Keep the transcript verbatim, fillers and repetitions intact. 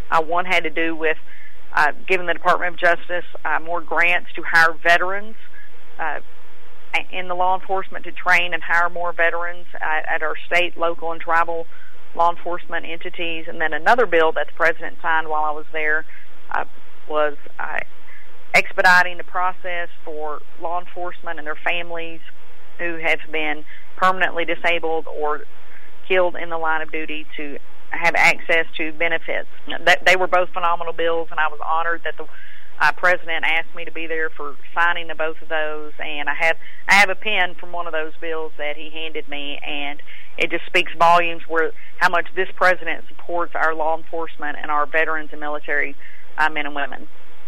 Uh, one had to do with uh, giving the Department of Justice uh, more grants to hire veterans uh, in the law enforcement, to train and hire more veterans at, at our state, local, and tribal law enforcement entities. And then another bill that the President signed while I was there uh, was uh, expediting the process for law enforcement and their families who have been permanently disabled or killed in the line of duty to have access to benefits. They were both phenomenal bills, and I was honored that the uh, President asked me to be there for signing of both of those. And I have I have a pen from one of those bills that he handed me, and it just speaks volumes where how much this President supports our law enforcement and our veterans and military uh, men and women.